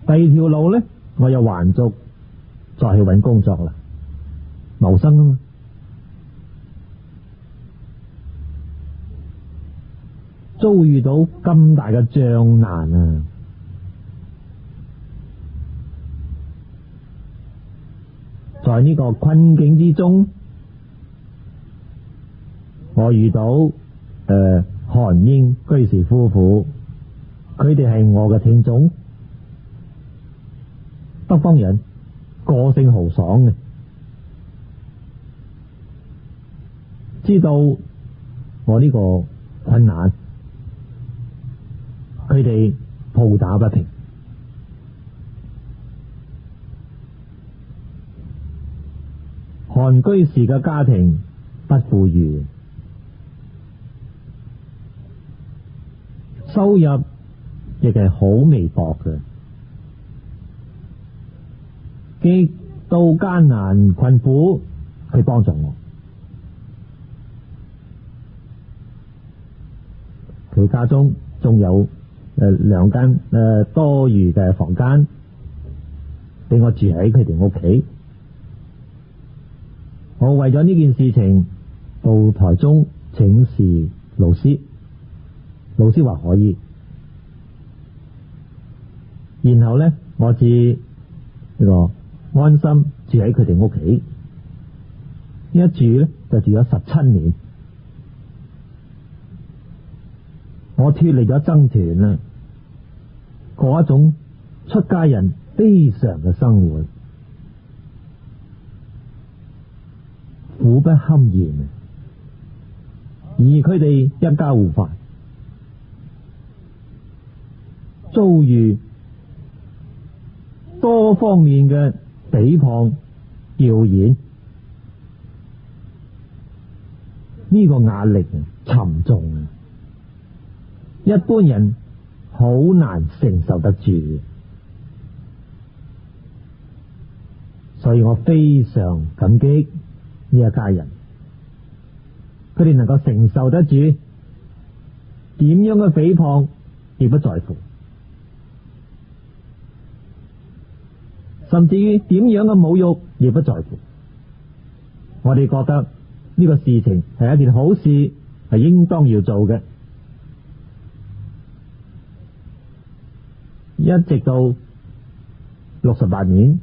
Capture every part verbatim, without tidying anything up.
第二條路呢，我又還俗再去揾工作啦，謀生啊嘛。遭遇到咁大嘅障難啊！在呢個困境之中，我遇到誒、呃、韓英居士夫婦，佢哋係我嘅聽眾，北方人，個性豪爽嘅，知道我呢個困難，佢哋抱打不平。韓居士嘅家庭不富裕，收入亦係好微薄嘅，極度艱難困苦，去幫助我。佢家中仲有誒兩間誒多餘嘅房間，俾我住喺佢哋屋企。我為咗呢件事情到台中請示老師，老師話可以。然後呢，我至呢個安心住喺佢哋屋企，一住呢就住咗十七年。我脫離咗僧團啦，過一種出家人非常嘅生活，苦不堪言。而佢哋一家護法遭遇多方面嘅誹謗謠言，呢個壓力沉重啊！一般人好難承受得住，所以我非常感激呢一家人，佢哋能夠承受得住，點樣嘅誹謗亦不在乎，甚至於點樣嘅侮辱亦不在乎。我哋覺得呢個事情係一件好事，係應當要做嘅。一直到六十八年，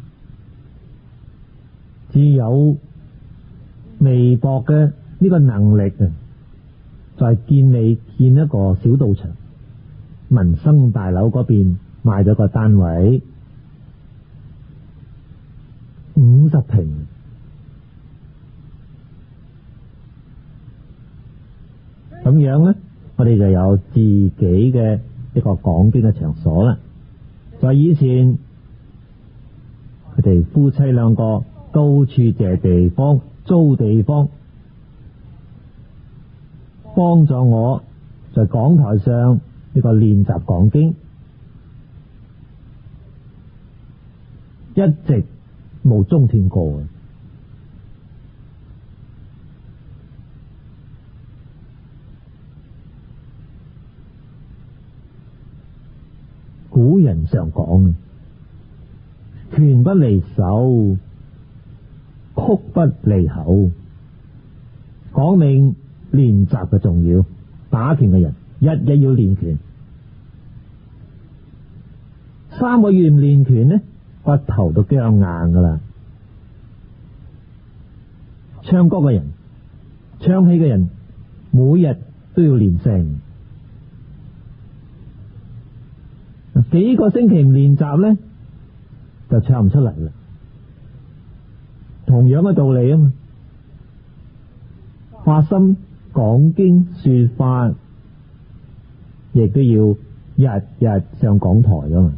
只有微薄嘅呢個能力啊，在建理建一個小道場，民生大樓嗰邊買咗個單位，五十平，咁樣呢，我哋就有自己嘅一個講經嘅場所啦。在以前，佢哋夫妻兩個到處借地方、租地方，幫助我在講台上呢個練習講經，一直冇中斷過。古人常講，拳不離手，曲不離口，講明練習嘅重要。打拳嘅人日日要練拳，三個月唔練拳呢，骨頭都僵硬噶啦。唱歌嘅人、唱戲嘅人，每日都要練聲。幾個星期唔練習呢，就唱唔出嚟啦。同樣嘅道理啊嘛，發心講經說法，亦都要日日上講台噶嘛。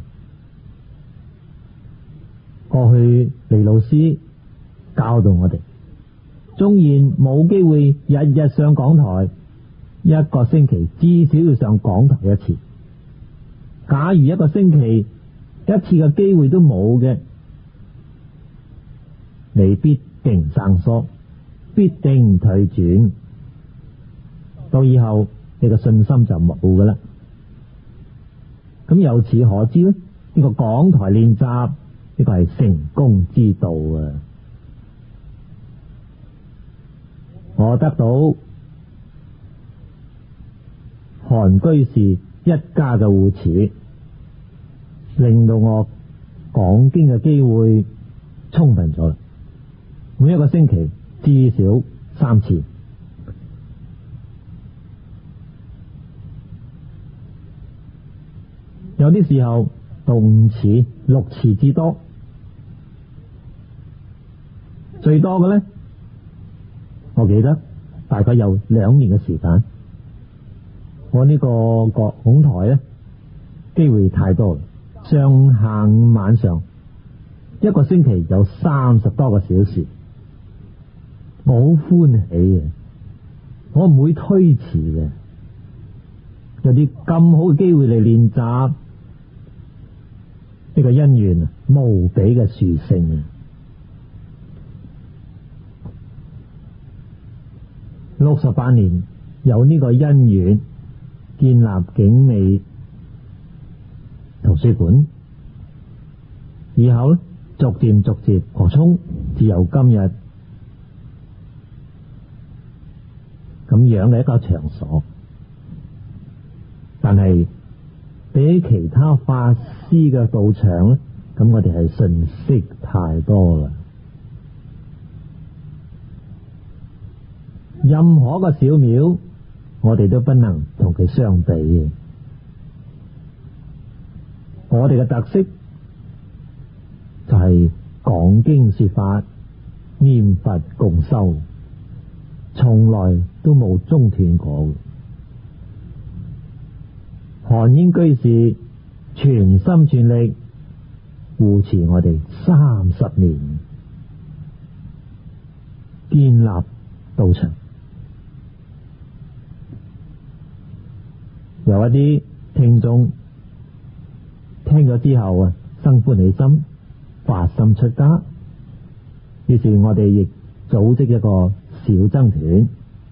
過去李老師教導我哋，縱然冇機會日日上講台，一個星期至少要上講台一次。假如一個星期一次嘅機會都冇嘅，你必定生疏，必定退轉，到以後你嘅信心就冇噶啦。咁由此可知咧， 呢個講台練習，呢個係成功之道啊！我得到韓居士一家嘅護持，令到我講經嘅機會充分咗。每一個星期至少三次，有啲時候到五次、六次之多。最多嘅呢，我記得大概有兩年嘅時間。我呢個講台呢，機會太多啦，上下午晚上一個星期有三十多個小時，我好歡喜嘅，我唔會推遲嘅。有啲咁好嘅機會嚟練習，呢個因緣無比嘅殊勝啊！六十八年有呢個因緣建立景美圖書館，以後逐漸逐漸擴充，至有今日咁樣嘅一個場所。但係比其他法師嘅道場咧，咁我哋係遜色太多啦。任何個小廟，我哋都不能同佢相比嘅。我哋嘅特色就係講經說法、念佛共修，從來都冇中斷過。韓英居士全心全力護持我哋三十年，建立道場。有一啲聽眾聽咗之後啊，生歡喜心，發心出家，於是我哋亦組織一個小僧團。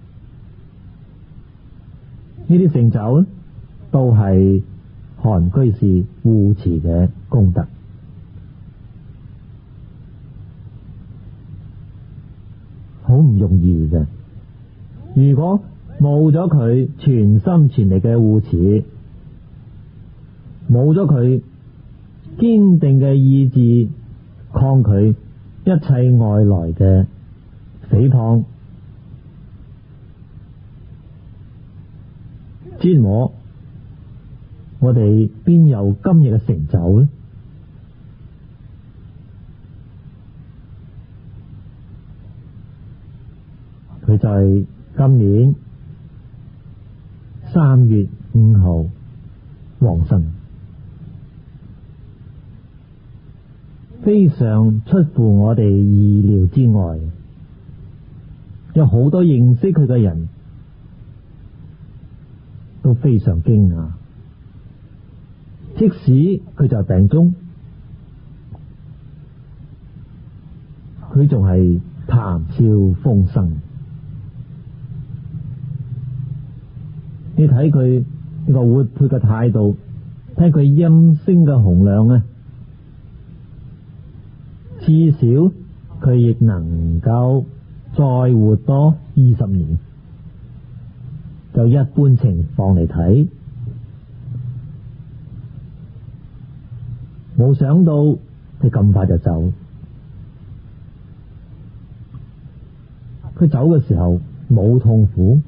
呢啲成就都係韓居士護持嘅功德，好唔容易嘅。如果冇咗佢全心全力嘅護持，冇咗佢堅定嘅意志，抗拒一切外來嘅誹謗、折磨，我哋邊有今日嘅成就呢？佢就係今年三月五號往生，非常出乎我哋意料之外。有好多認識佢嘅人都非常驚訝，即使佢就係病中，佢仲係談笑風生。你睇佢呢個活潑嘅態度，睇佢音聲嘅洪亮啊，至少佢亦能夠再活多二十年。就一般情況嚟睇，冇想到佢咁快就走。佢走嘅時候冇痛苦。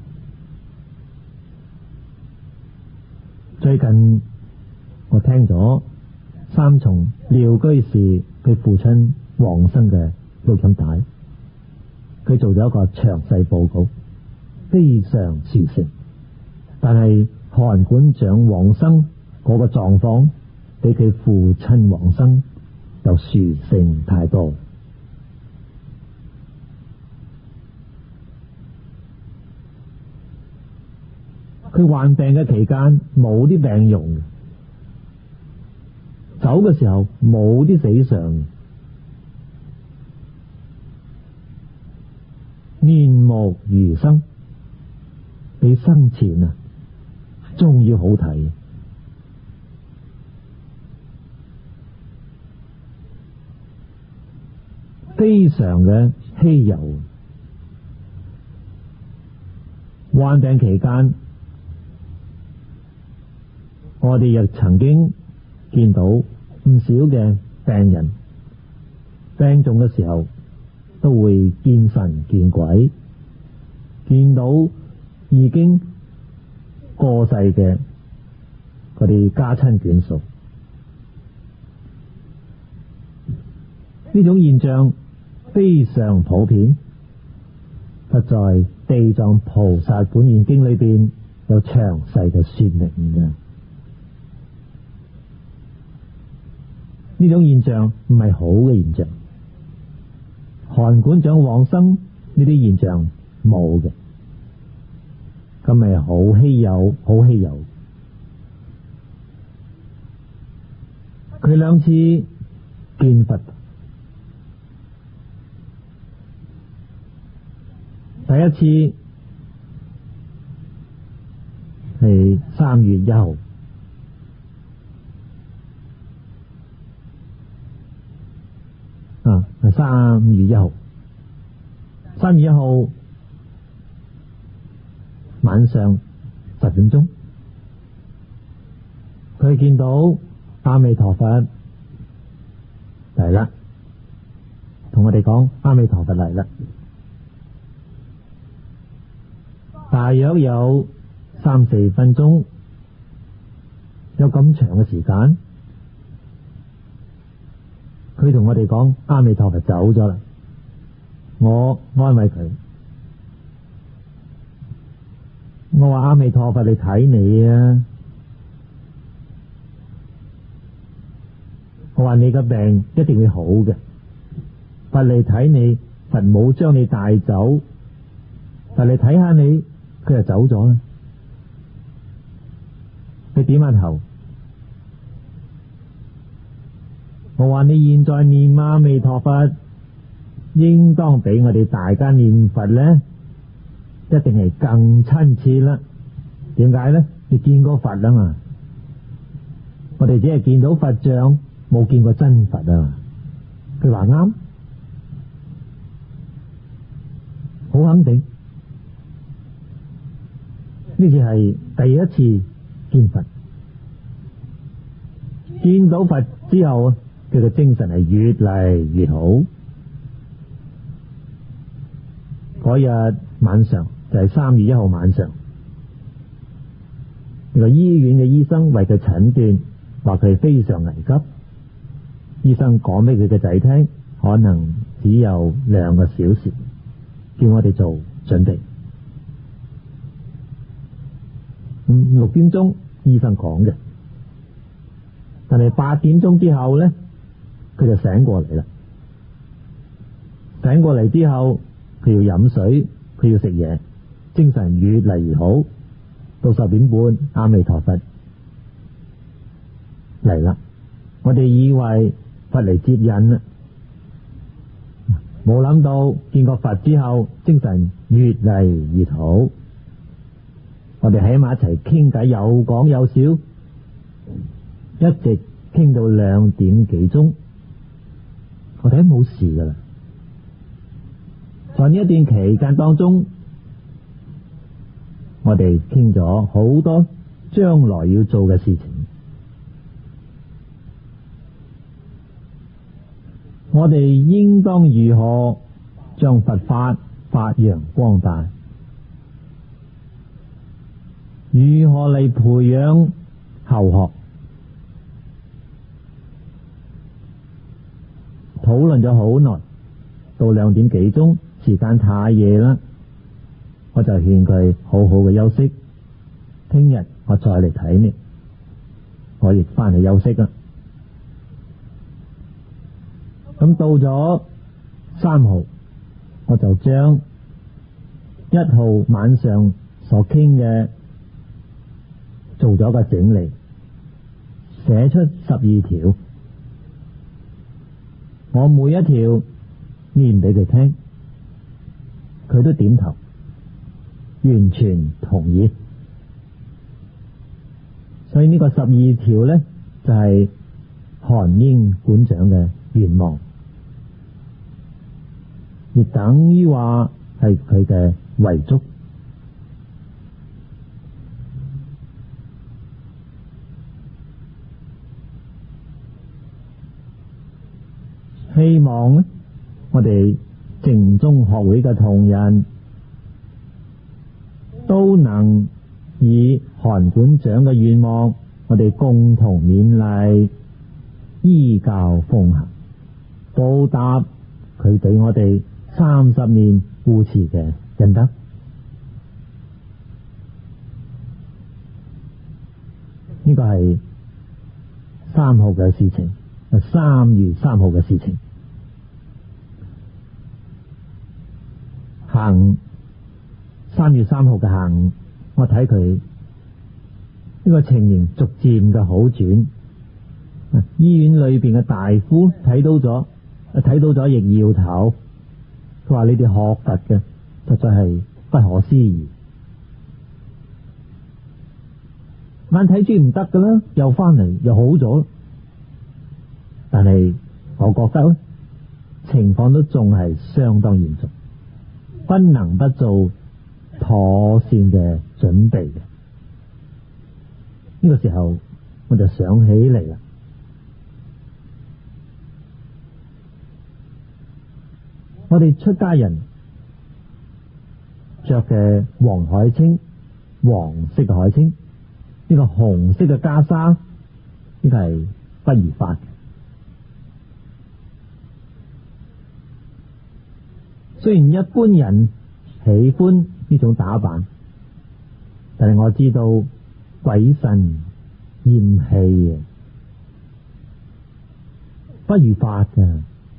最近我聽咗三重廖居士佢父親往生嘅錄音帶，佢做咗一個詳細報告，非常殊勝。但係韓館長往生嗰個狀況，比佢父親往生又殊勝太多。佢患病嘅期間冇啲病容，走嘅時候冇啲死相，面目如生，比生前啊仲要好睇。 非常嘅稀有。患病期間，我哋亦曾經見到唔少嘅病人病重嘅時候，都會見神見鬼，見到已經過世嘅嗰啲家親眷屬。呢種現象非常普遍，不在《地藏菩薩本願經》裏邊有詳細嘅說明嘅。呢種現象唔係好嘅現象，韓館長往生呢啲現象冇嘅，咁咪好稀有，好稀有。佢兩次見佛，第一次係三月一號，啊，係三月一號，三月一號晚上十點鐘，佢見到阿彌陀佛嚟啦，同我哋講阿彌陀佛嚟啦。大約有三四分鐘，有咁長嘅時間，佢同我哋講阿彌陀佛走咗啦。我安慰佢，我話阿彌陀佛嚟睇你啊，我話你嘅病一定會好嘅，佛嚟睇你，佛冇將你帶走，佛嚟睇下你，佢就走咗啦。你點下頭，我話你現在念阿彌陀佛，應當比我哋大家念佛呢，一定係更親切啦。點解呢？你見過佛啊嘛，我哋只係見到佛像，冇見過真佛啊。佢話啱，好肯定。呢次係第一次見佛，見到佛之後，佢嘅精神係越嚟越好。嗰日晚上就係三月一號晚上，呢個醫院嘅醫生為佢診斷，話佢非常危急。醫生講俾佢嘅仔聽，可能只有兩個小時，叫我哋做準備。咁六點鐘醫生講嘅，但係八點鐘之後呢，佢就醒過嚟啦。醒過嚟之後，佢要飲水，佢要食嘢，精神越嚟越好。到十點半，阿彌陀佛嚟啦。我哋以為佛嚟接引啦，冇諗到見過佛之後，精神越嚟越好。我哋喺埋一齊傾偈，有講有笑，一直傾到兩點幾鐘，我哋都冇事噶啦。在呢一段期間當中，我哋傾咗好多將來要做嘅事情。我哋應當如何將佛法發揚光大？如何嚟培養後學？討論咗好耐，到兩點幾鐘，時間太夜啦，我就勸佢好好嘅休息，聽日我再嚟睇你。我亦翻去休息啦。咁到咗三號，我就將一號晚上所傾嘅做咗個整理，寫出十二條，我每一條念俾佢聽，佢都點頭，完全同意。所以呢個十二條呢，就係韓英館長嘅願望。 亦等於話係佢嘅遺囑。希望呢，我哋靜宗學會嘅同仁都能以韓館長嘅願望，我哋共同勉勵，依教奉行，報答佢對我哋三十年護持嘅恩德。呢個係三號嘅事情，三月三號嘅事情。下午三月三號嘅下午，我睇佢呢個情形逐漸嘅好轉。醫院裏邊嘅大夫睇到咗，睇到咗亦搖頭。佢話：你哋學佛嘅實在係不可思議，眼睇住唔得噶啦，又翻嚟又好咗。但係我覺得咧，情況都仲係相當嚴重，不能不做妥善嘅準備嘅。呢個時候我就想起嚟啦，我哋出家人着嘅黃海青，黃色嘅海青，呢個紅色嘅袈裟，呢個係不如法嘅。雖然一般人喜歡呢種打扮，但係我知道鬼神厭棄嘅，不如法嘅。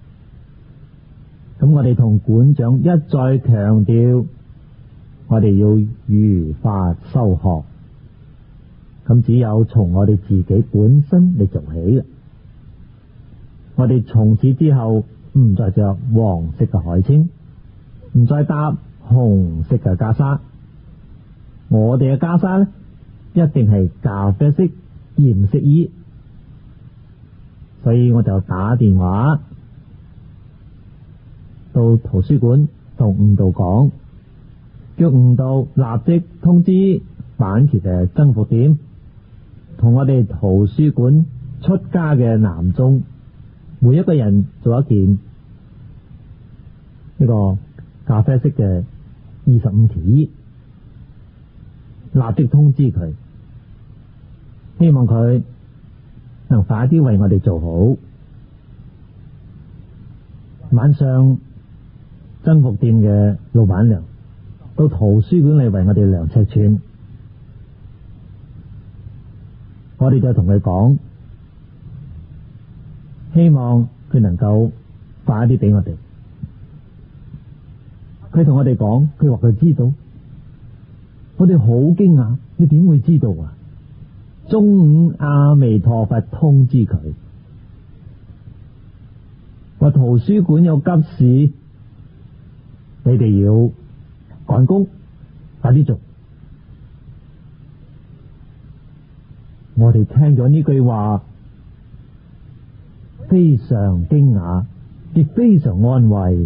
咁我哋同館長一再強調，我哋要如法修學。咁只有從我哋自己本身嚟做起嘅。我哋從此之後唔再着黃色嘅海青，唔再搭紅色嘅袈裟。我哋嘅袈裟咧，一定係咖啡色鹽色衣。所以我就打電話到圖書館同悟道講，叫悟道立即通知板橋嘅僧服店，同我哋圖書館出家嘅男眾，每一個人做一件呢個咖啡色嘅二十五條衣，立即通知佢，希望佢能快啲為我哋做好。晚上僧服店嘅老闆娘到圖書館嚟為我哋量尺寸，我哋就同佢講，希望佢能夠快啲俾我哋。佢同我哋講，佢話佢知道，我哋好驚訝，你點會知道啊？中午阿彌陀佛通知佢，話圖書館有急事，你哋要趕工，快啲做。我哋聽咗呢句話，非常驚訝，亦非常安慰。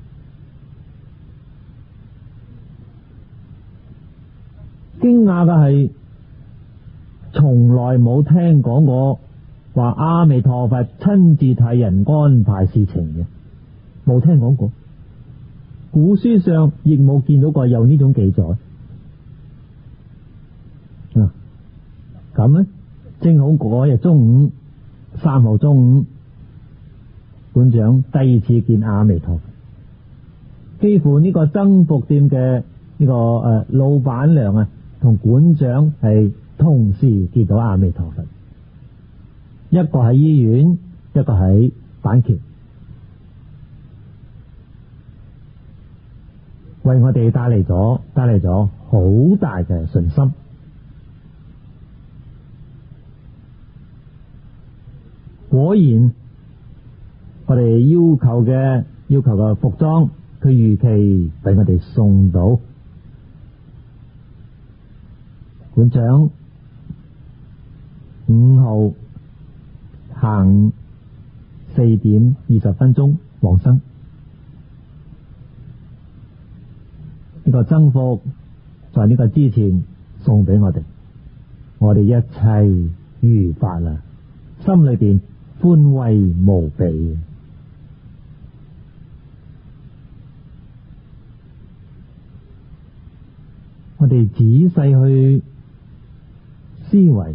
驚訝嘅係，從來冇聽講過話阿彌陀佛親自替人安排事情嘅，冇聽講過。古書上亦冇見到過有呢種記載。啊，咁呢，正好嗰日中午，三號中午，館長第二次見阿彌陀佛，幾乎呢個僧服店嘅呢個誒、呃、老闆娘啊，同館長係同時見到阿彌陀佛，一個喺醫院，一個喺板橋，為我哋帶嚟咗帶嚟咗好大嘅信心。果然，我哋要求嘅要求嘅服裝，佢如期俾我哋送到。館長五號下午四點二十分鐘往生。 呢個增幅在呢個之前送俾我哋，我哋一切如法啦，心裏邊歡慰無比。我哋仔細去思維，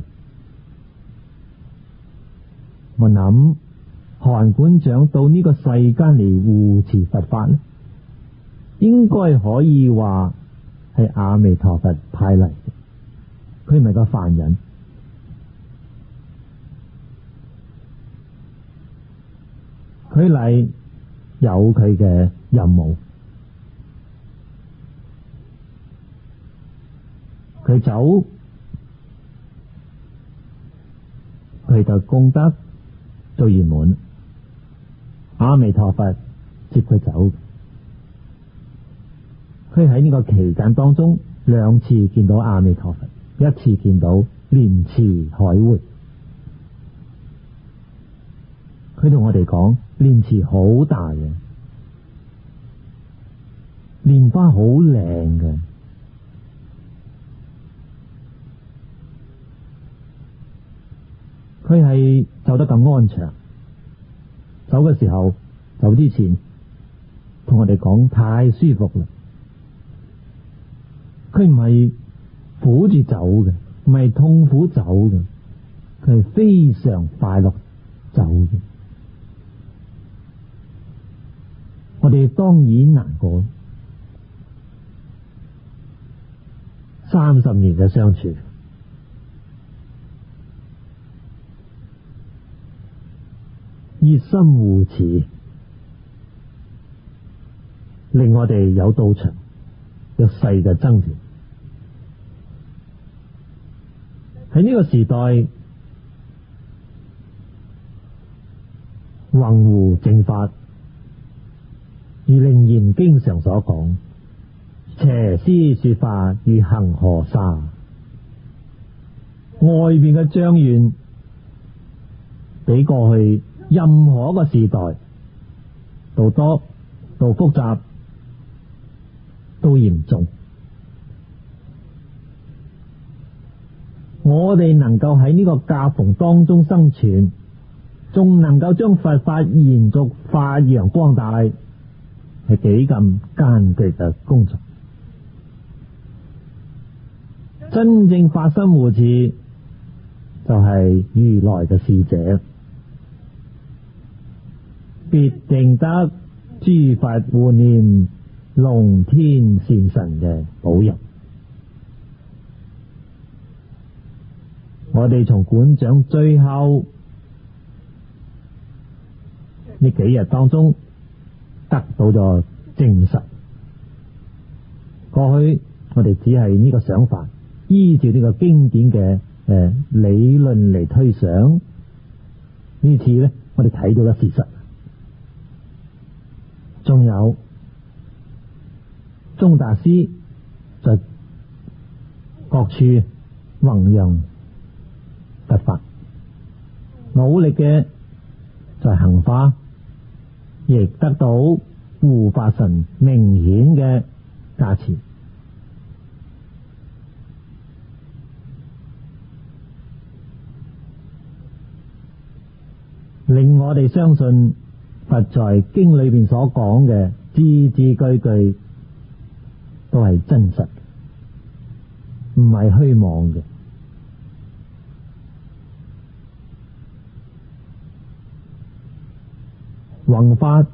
我諗韓館長到呢個世間嚟護持佛法呢，應該可以話係阿彌陀佛派嚟嘅，佢唔係個凡人，佢嚟有佢嘅任務，佢走，佢就功德最圓滿，阿彌陀佛接佢走。佢喺呢個期間當中兩次見到阿彌陀佛，一次見到蓮池海會。佢同我哋講，蓮池好大嘅，蓮花好靚嘅，佢係走得咁安詳，走嘅時候，走之前同我哋講太舒服啦。佢唔係苦住走嘅，唔係痛苦走嘅，佢係非常快樂走嘅。我哋當然難過，三十年嘅相處，熱心護持，令我哋有道場，有細嘅增長。喺呢個時代，宏護正法，如楞嚴經常所講，邪師說法如恒河沙。外邊嘅障緣比過去任何一個時代都多、都複雜、都嚴重。我哋能夠喺呢個夾縫當中生存，仲能夠將佛法延續發揚光大，係幾咁艱巨嘅工作。真正發心護持就係如來嘅使者，必定得諸佛護念、龍天善神嘅保佑。我哋從館長最後呢幾日當中得到咗證實。過去我哋只係呢個想法，依照呢個經典嘅誒、呃、理論嚟推想。呢次呢，我哋睇到咗事實。仲有宗大師在各處弘揚佛法，努力嘅在行化，亦得到護法神明顯嘅加持。令我哋相信佛在經裏邊所講嘅字字句句都係真實，唔係虛妄嘅。弘法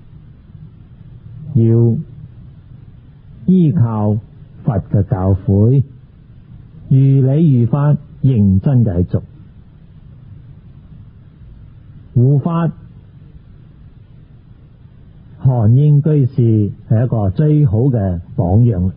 要依靠佛嘅教誨，如理如法，認真嘅去做。護法韓英居士係一個最好嘅榜樣，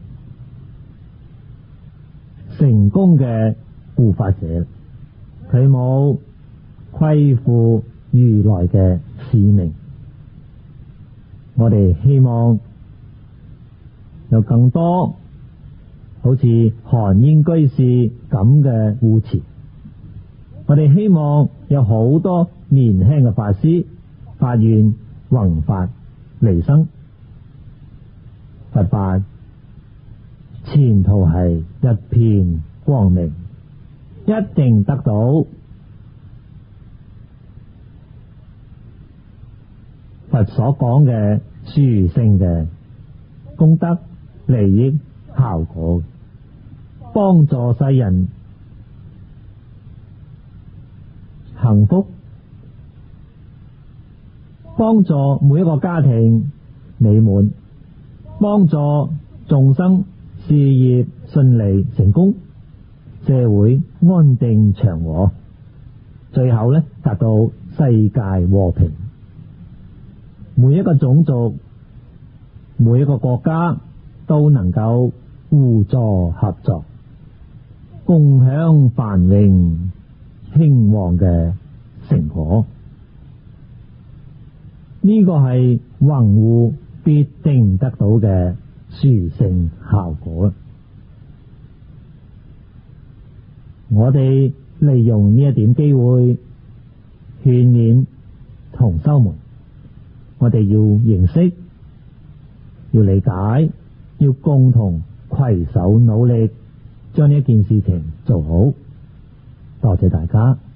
成功嘅護法者，佢冇虧負如來嘅使命。我哋希望有更多好似韓英居士咁嘅護持。我哋希望有好多年輕嘅法師發願弘法利生，佛法前途係一片光明，一定得到佛所講嘅殊勝嘅功德、利益、效果，幫助世人幸福，幫助每一個家庭美滿，幫助眾生事業順利成功，社會安定祥和，最後咧達到世界和平。每一個種族，每一個國家都能夠互助合作，共享繁榮興旺嘅成果。呢個係宏護必定得到嘅殊勝效果。我哋利用呢一點機會勸勉同修們，我哋要認識，要理解，要共同攜手努力，將呢一件事情做好。多謝大家。